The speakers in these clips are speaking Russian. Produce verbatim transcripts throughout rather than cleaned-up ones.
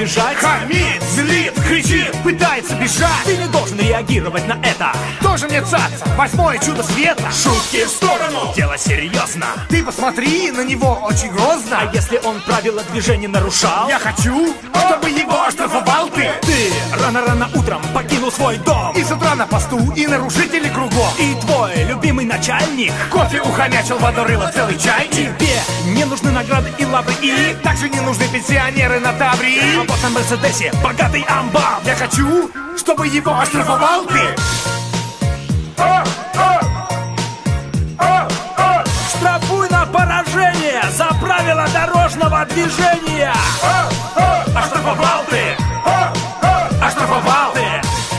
избежать. Хамит, злит, кричит, пытается бежать. Ты не должен реагировать на это. Тоже мне цаца, восьмое чудо света. Шутки в сторону, дело серьезно. Ты посмотри, на него очень грозно. А если он правила движения нарушал? Я хочу, чтобы его оштрафовал ты. Ты рано-рано утром покинул свой дом. И с утра на посту, и нарушители кругом. И твой любимый начальник кофе ухомячил, водорыло целый чай. Тебе не нужны награды и лавры. И также не нужны пенсионеры на Таврии. А вот на Мерседесе богатый амбал. Я хочу, чтобы его оштрафовал ты. Штрафуй на поражение за правила дорожного движения. Оштрафовал ты. Оштрафовал ты.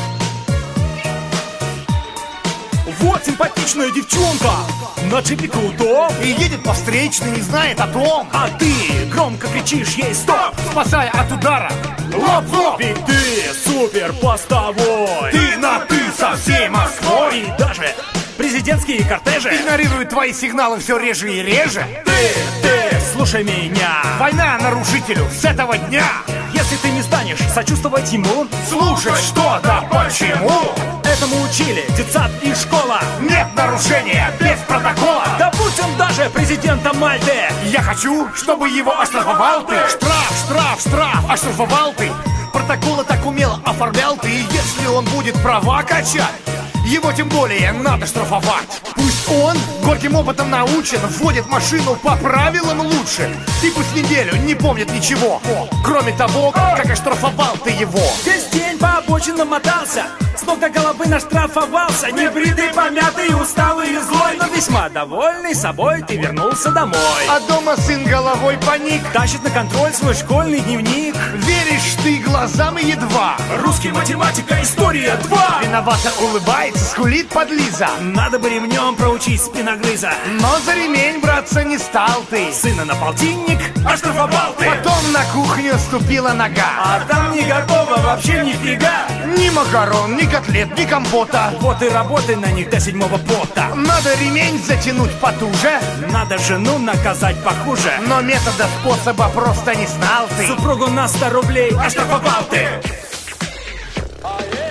Вот симпатичная девчонка на джипе крутом и едет по встречной, не знает о том. А ты громко кричишь ей стоп, спасая от удара лоб в лоб. Ведь ты супер постовой. Ты на ты со всей Москвой. И даже президентские кортежи игнорируют твои сигналы все реже и реже. Ты, ты, слушай меня. Война нарушителю с этого дня. Если ты не станешь сочувствовать ему, слушать что да почему. Этому учили детсад и школа. Нет нарушения без протокола. Да будь он даже президентом Мальты. Я хочу, чтобы его оштрафовал ты. Штраф, штраф, штраф, оштрафовал ты. Протоколы так умело оформлял ты. И если он будет права качать, его тем более надо штрафовать. Пусть он горьким опытом научен, вводит машину по правилам лучше. И пусть неделю не помнит ничего, кроме того, как оштрафовал ты его. Весь день по обочинам мотался, с ног до головы наштрафовался. Небритый, помятый, усталый и злой, но весьма довольный собой ты вернулся домой. А дома сын головой паник, тащит на контроль свой школьный дневник. Веришь ты глазам и едва. Русский, математика, история два. Виновато улыбается, скулит подлиза. Надо бы ремнем проучить спиногрыза. Но за ремень браться не стал ты. Сына на полтинник оштрафовал ты. Потом на кухню ступила нога, а там не готово вообще нифига. Ни макарон, ни котлет, ни компота. Вот и работай на них до седьмого пота. Надо ремень затянуть потуже. Надо жену наказать похуже. Но метода, способа просто не знал ты. Супругу на сто рублей оштрафовал ты.